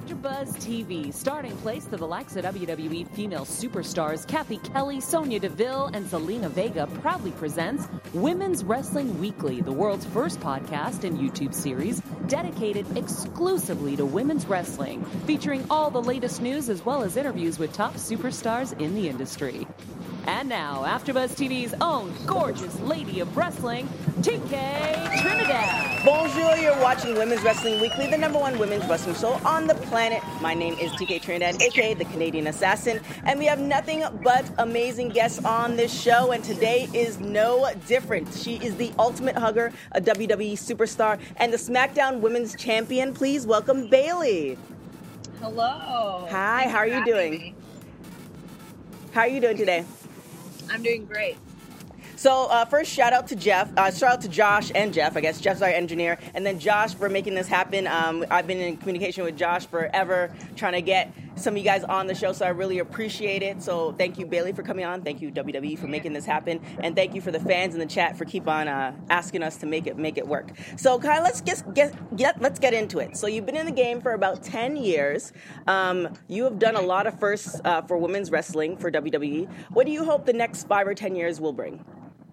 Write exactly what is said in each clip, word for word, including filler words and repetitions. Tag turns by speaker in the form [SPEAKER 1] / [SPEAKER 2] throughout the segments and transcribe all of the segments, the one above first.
[SPEAKER 1] AfterBuzz T V, starting place to the likes of W W E female superstars Kathy Kelly, Sonya Deville, and Zelina Vega proudly presents Women's Wrestling Weekly, the world's first podcast and YouTube series dedicated exclusively to women's wrestling, featuring all the latest news as well as interviews with top superstars in the industry. And now, AfterBuzz T V's own gorgeous lady of wrestling, T K Trinidad.
[SPEAKER 2] Bonjour, you're watching Women's Wrestling Weekly, the number one women's wrestling show on the planet. My name is T K Trinidad, aka the Canadian Assassin, and we have nothing but amazing guests on this show, and today is no different. She is the ultimate hugger, a W W E superstar, and the SmackDown Women's Champion. Please welcome Bayley.
[SPEAKER 3] Hello.
[SPEAKER 2] Hi,
[SPEAKER 3] Thanks
[SPEAKER 2] how are
[SPEAKER 3] for
[SPEAKER 2] you doing?
[SPEAKER 3] me.
[SPEAKER 2] How are you doing today?
[SPEAKER 3] I'm doing great.
[SPEAKER 2] So uh, first, shout out to Jeff. Uh, shout out to Josh and Jeff. I guess Jeff's our engineer, and then Josh for making this happen. Um, I've been in communication with Josh forever, trying to get some of you guys on the show. So I really appreciate it. So thank you, Bayley, for coming on. Thank you, W W E, for making this happen, and thank you for the fans in the chat for keep on uh, asking us to make it make it work. So kind of let's get, get get let's get into it. So you've been in the game for about ten years. Um, you have done a lot of firsts uh, for women's wrestling for W W E. What do you hope the next five or ten years will bring?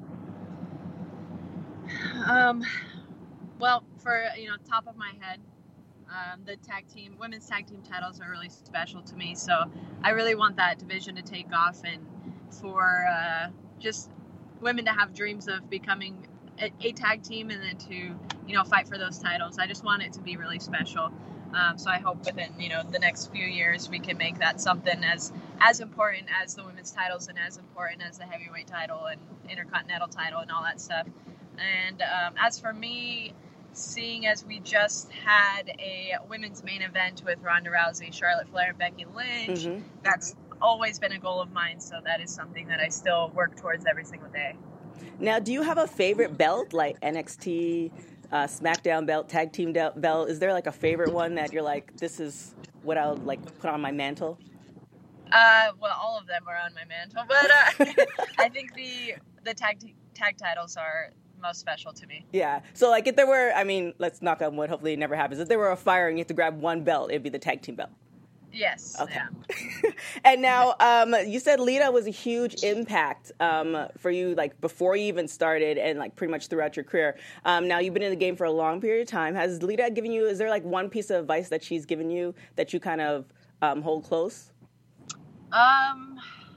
[SPEAKER 3] Um, well, for, you know, top of my head, um, the tag team, women's tag team titles are really special to me. So I really want that division to take off and for uh, just women to have dreams of becoming a, a tag team and then to, you know, fight for those titles. I just want it to be really special. Um, so I hope within, you know, the next few years we can make that something as as important as the women's titles and as important as the heavyweight title and intercontinental title and all that stuff. And um, as for me, seeing as we just had a women's main event with Ronda Rousey, Charlotte Flair, and Becky Lynch, mm-hmm. that's always been a goal of mine. So that is something that I still work towards every single day.
[SPEAKER 2] Now, do you have a favorite belt, like N X T, uh, SmackDown belt, tag team belt? Is there like a favorite one that you're like, this is what I would like put on my mantle?
[SPEAKER 3] Uh, well, all of them are on my mantle, but uh, I think the the tag t- tag titles are most special to me.
[SPEAKER 2] Yeah. So, like, if there were, I mean, let's knock on wood, hopefully it never happens. If there were a fire and you have to grab one belt, it'd be the tag team belt.
[SPEAKER 3] Yes.
[SPEAKER 2] Okay.
[SPEAKER 3] Yeah.
[SPEAKER 2] And now, um, you said Lita was a huge impact um, for you, like, before you even started and, like, pretty much throughout your career. Um, now, you've been in the game for a long period of time. Has Lita given you, is there, like, one piece of advice that she's given you that you kind of um, hold close? Um...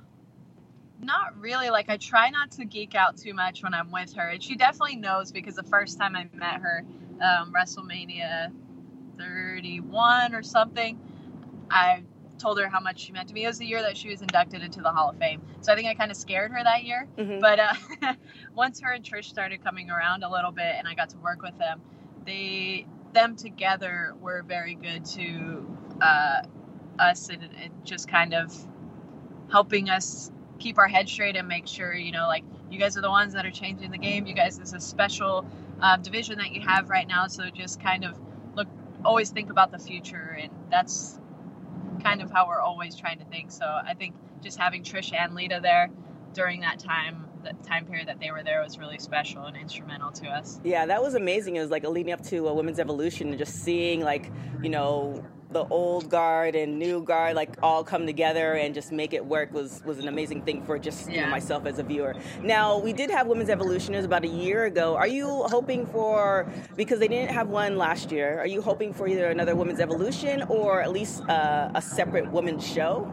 [SPEAKER 3] Not really. Like, I try not to geek out too much when I'm with her. And she definitely knows because the first time I met her, um, WrestleMania thirty-one or something, I told her how much she meant to me. It was the year that she was inducted into the Hall of Fame. So I think I kind of scared her that year. Mm-hmm. But uh, once her and Trish started coming around a little bit and I got to work with them, they them together were very good to uh, us and, and just kind of helping us keep our head straight and make sure, you know, like, you guys are the ones that are changing the game. You guys, this is a special uh, division that you have right now. So just kind of look, always think about the future. And that's kind of how we're always trying to think. So I think just having Trish and Lita there during that time, the time period that they were there was really special and instrumental to us.
[SPEAKER 2] Yeah, that was amazing. It was like a leading up to a Women's Evolution and just seeing, like, you know, the old guard and new guard, like, all come together and just make it work was, was an amazing thing for just, you yeah. know, myself as a viewer. Now, we did have Women's Evolution. It was about a year ago. Are you hoping for, because they didn't have one last year, are you hoping for either another Women's Evolution or at least uh, a separate women's show?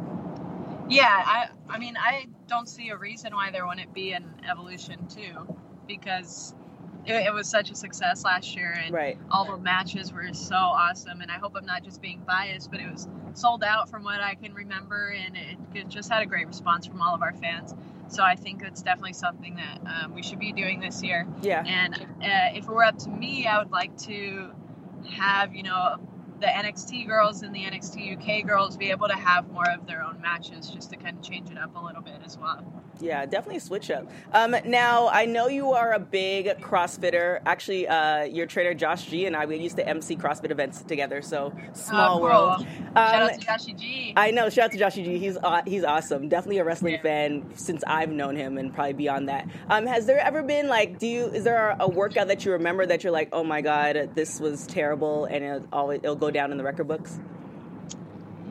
[SPEAKER 3] Yeah, I, I mean, I don't see a reason why there wouldn't be an Evolution too, because it, it was such a success last year, and right. all the matches were so awesome. And I hope I'm not just being biased, but it was sold out from what I can remember, and it, it just had a great response from all of our fans. So I think it's definitely something that um, we should be doing this year.
[SPEAKER 2] Yeah.
[SPEAKER 3] And uh, if it were up to me, I would like to have, you know, the N X T girls and the N X T U K girls be able to have more of their own matches, just to kind of change it up a little bit as well.
[SPEAKER 2] Yeah, definitely a switch up. Um, now, I know you are a big CrossFitter. Actually, uh, your trainer Josh G and I, we used to M C CrossFit events together, so small
[SPEAKER 3] oh, cool.
[SPEAKER 2] world. Um,
[SPEAKER 3] shout out to Joshy G.
[SPEAKER 2] I know, shout out to Joshy G. He's uh, he's awesome. Definitely a wrestling yeah. fan since I've known him and probably beyond that. Um, has there ever been, like, do you, is there a workout that you remember that you're like, oh my God, this was terrible, and it'll, always, it'll go down in the record books?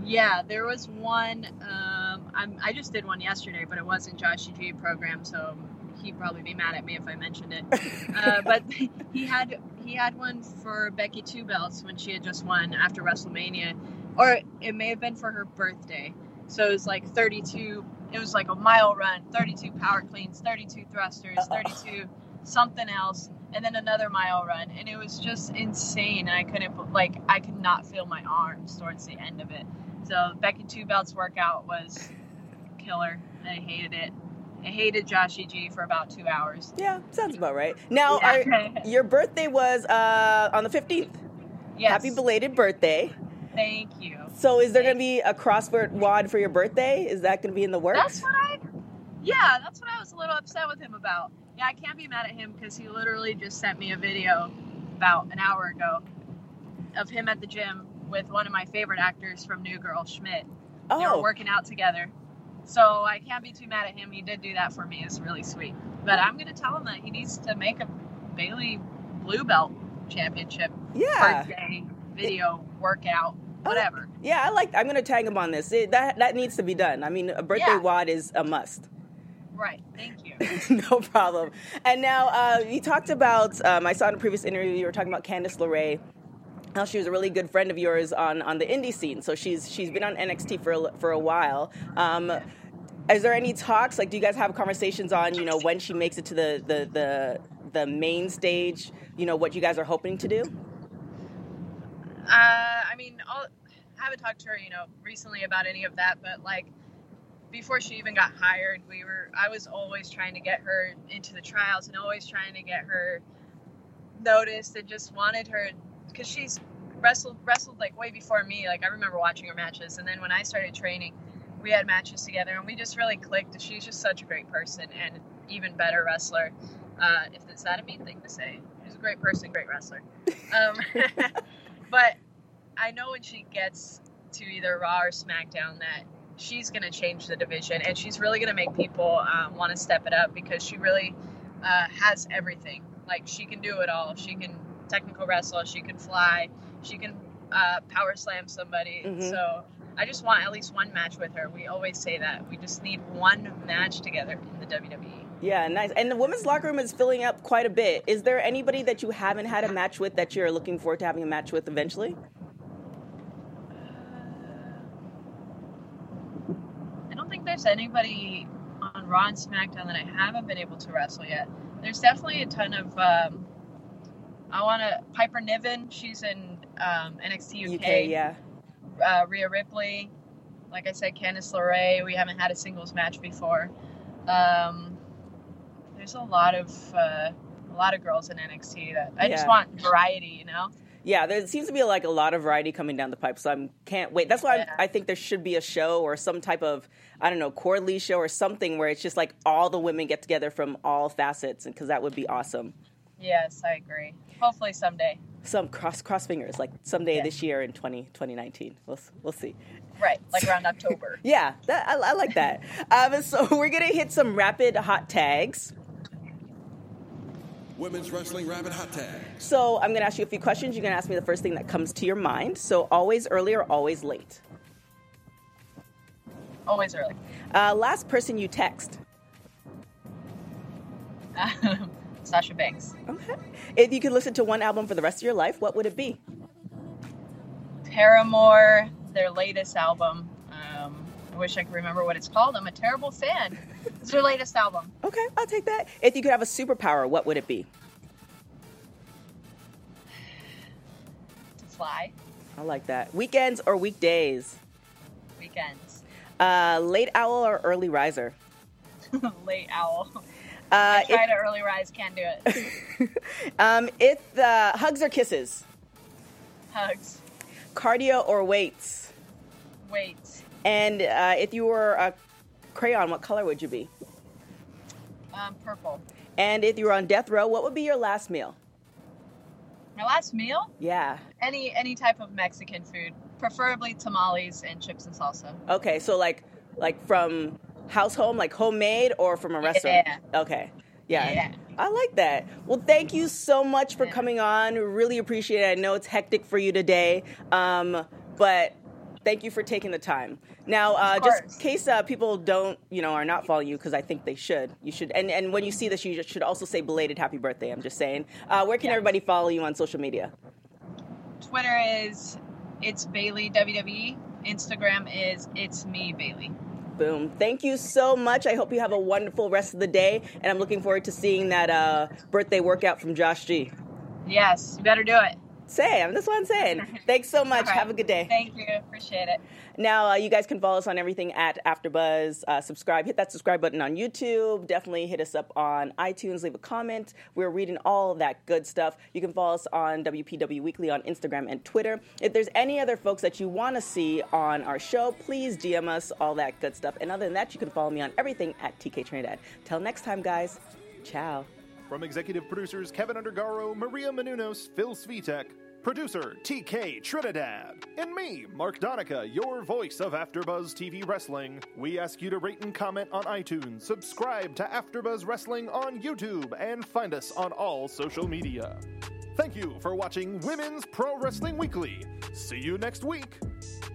[SPEAKER 3] Yeah, there was one. Um, I'm, I just did one yesterday, but it wasn't Josh G program, so he'd probably be mad at me if I mentioned it. uh, but he had he had one for Becky Two Belts when she had just won after WrestleMania, or it may have been for her birthday. So it was like thirty-two. It was like a mile run, thirty-two power cleans, thirty-two thrusters, thirty-two something else, and then another mile run, and it was just insane. And I couldn't like I could not feel my arms towards the end of it. So Becky Two Belts workout was killer. I hated it. I hated Josh E G for about two hours.
[SPEAKER 2] Yeah, sounds about right. Now,
[SPEAKER 3] Yeah.
[SPEAKER 2] our, your birthday was uh, on the fifteenth.
[SPEAKER 3] Yes.
[SPEAKER 2] Happy belated birthday.
[SPEAKER 3] Thank you.
[SPEAKER 2] So is there going to be a CrossFit WOD for your birthday? Is that going to be in the works?
[SPEAKER 3] That's what I, yeah, that's what I was a little upset with him about. Yeah, I can't be mad at him because he literally just sent me a video about an hour ago of him at the gym with one of my favorite actors from New Girl, Schmidt.
[SPEAKER 2] Oh.
[SPEAKER 3] They were working out together. So I can't be too mad at him. He did do that for me. It's really sweet. But I'm going to tell him that he needs to make a Bailey Blue Belt Championship
[SPEAKER 2] Yeah.
[SPEAKER 3] birthday video workout, whatever.
[SPEAKER 2] Oh, yeah, I like. I'm going to tag him on this. It, that that needs to be done. I mean, a birthday
[SPEAKER 3] Yeah.
[SPEAKER 2] WOD is a must.
[SPEAKER 3] Right. Thank you.
[SPEAKER 2] No problem. And now uh, you talked about. Um, I saw in a previous interview you were talking about Candice LeRae. How she was a really good friend of yours on, on the indie scene. So she's she's been on N X T for a, for a while. Um, is there any talks? Like, do you guys have conversations on, you know, when she makes it to the the the, the main stage? You know, what you guys are hoping to do?
[SPEAKER 3] Uh, I mean, I'll, I haven't talked to her, you know, recently about any of that, but like before she even got hired, we were, I was always trying to get her into the trials and always trying to get her noticed and just wanted her, because she's wrestled, wrestled like way before me. Like I remember watching her matches. And then when I started training, we had matches together and we just really clicked. She's just such a great person and even better wrestler. Uh, if is that a mean thing to say? She's a great person, great wrestler. Um, But I know when she gets to either Raw or SmackDown that she's going to change the division and she's really going to make people um, want to step it up because she really uh, has everything. Like she can do it all. She can technical wrestle. She can fly. She can uh, power slam somebody.
[SPEAKER 2] Mm-hmm.
[SPEAKER 3] So I just want at least one match with her. We always say that. We just need one match together in the W W E.
[SPEAKER 2] Yeah, nice. And the women's locker room is filling up quite a bit. Is there anybody that you haven't had a match with that you're looking forward to having a match with eventually?
[SPEAKER 3] I don't think there's anybody on Raw and SmackDown that I haven't been able to wrestle yet. There's definitely a ton of, um, I want to, Piper Niven, she's in um, N X T U K.
[SPEAKER 2] U K, yeah.
[SPEAKER 3] Uh, Rhea Ripley, like I said, Candice LeRae, we haven't had a singles match before. Um, there's a lot of, uh, a lot of girls in N X T that I just
[SPEAKER 2] Yeah.
[SPEAKER 3] want variety, you know?
[SPEAKER 2] Yeah, there seems to be like a lot of variety coming down the pipe, so I can't wait. That's why
[SPEAKER 3] Yeah.
[SPEAKER 2] I, I think there should be a show or some type of, I don't know, quarterly show or something where it's just like all the women get together from all facets, because that would be awesome.
[SPEAKER 3] Yes, I agree. Hopefully someday.
[SPEAKER 2] Some cross cross fingers, like someday
[SPEAKER 3] Yeah.
[SPEAKER 2] this year in twenty, twenty nineteen. We'll we'll see.
[SPEAKER 3] Right, like around October.
[SPEAKER 2] Yeah, that, I, I like that. Um, so we're gonna hit some rapid hot tags.
[SPEAKER 4] Women's Wrestling Rapid Hot Tag.
[SPEAKER 2] So I'm gonna ask you a few questions. You're gonna ask me the first thing that comes to your mind. So always early or always late?
[SPEAKER 3] Always early.
[SPEAKER 2] Uh, last person you text?
[SPEAKER 3] Sasha Banks.
[SPEAKER 2] Okay. If you could listen to one album for the rest of your life, what would it be?
[SPEAKER 3] Paramore, their latest album. Um, I wish I could remember what it's called. I'm a terrible fan. It's their latest album.
[SPEAKER 2] Okay, I'll take that. If you could have a superpower, what would it be?
[SPEAKER 3] To fly.
[SPEAKER 2] I like that. Weekends or weekdays?
[SPEAKER 3] Weekends.
[SPEAKER 2] Uh, late owl or early riser?
[SPEAKER 3] Late owl.
[SPEAKER 2] Uh,
[SPEAKER 3] I try to early rise, can't do it.
[SPEAKER 2] if, um, if uh, hugs or kisses?
[SPEAKER 3] Hugs.
[SPEAKER 2] Cardio or weights?
[SPEAKER 3] Weights.
[SPEAKER 2] And uh, if you were a crayon, what color would you be?
[SPEAKER 3] Um, purple.
[SPEAKER 2] And if you were on death row, what would be your last meal?
[SPEAKER 3] My last meal?
[SPEAKER 2] Yeah.
[SPEAKER 3] Any any type of Mexican food, preferably tamales and chips and salsa.
[SPEAKER 2] Okay, so like like from house home, like homemade, or from a restaurant?
[SPEAKER 3] Yeah.
[SPEAKER 2] Okay. Yeah.
[SPEAKER 3] Yeah.
[SPEAKER 2] I like that. Well, thank you so much for
[SPEAKER 3] Yeah.
[SPEAKER 2] coming on. Really appreciate it. I know it's hectic for you today, um, but Thank you for taking the time. Now, uh, just in case uh, people don't, you know, are not following you, because I think they should. You should, and, and when you see this, you should also say belated happy birthday. I'm just saying. Uh, where can
[SPEAKER 3] yes.
[SPEAKER 2] everybody follow you on social media?
[SPEAKER 3] Twitter is It's Bayley W W E. Instagram is It's Me Bayley.
[SPEAKER 2] Boom. Thank you so much. I hope you have a wonderful rest of the day, and I'm looking forward to seeing that uh, birthday workout from Josh G.
[SPEAKER 3] Yes, you better do it.
[SPEAKER 2] Say, I mean, that's what I'm saying. Thanks so much.
[SPEAKER 3] Right.
[SPEAKER 2] Have a good day.
[SPEAKER 3] Thank you. Appreciate it.
[SPEAKER 2] Now, uh, you guys can follow us on everything at AfterBuzz. Uh, subscribe. Hit that subscribe button on YouTube. Definitely hit us up on iTunes. Leave a comment. We're reading all of that good stuff. You can follow us on W P W Weekly on Instagram and Twitter. If there's any other folks that you want to see on our show, please D M us, all that good stuff. And other than that, you can follow me on everything at T K Trinidad. Till next time, guys. Ciao.
[SPEAKER 4] From executive producers Kevin Undergaro, Maria Menounos, Phil Svitek, producer T K Trinidad, and me, Mark Donica, your voice of AfterBuzz T V Wrestling, we ask you to rate and comment on iTunes, subscribe to AfterBuzz Wrestling on YouTube, and find us on all social media. Thank you for watching Women's Pro Wrestling Weekly. See you next week.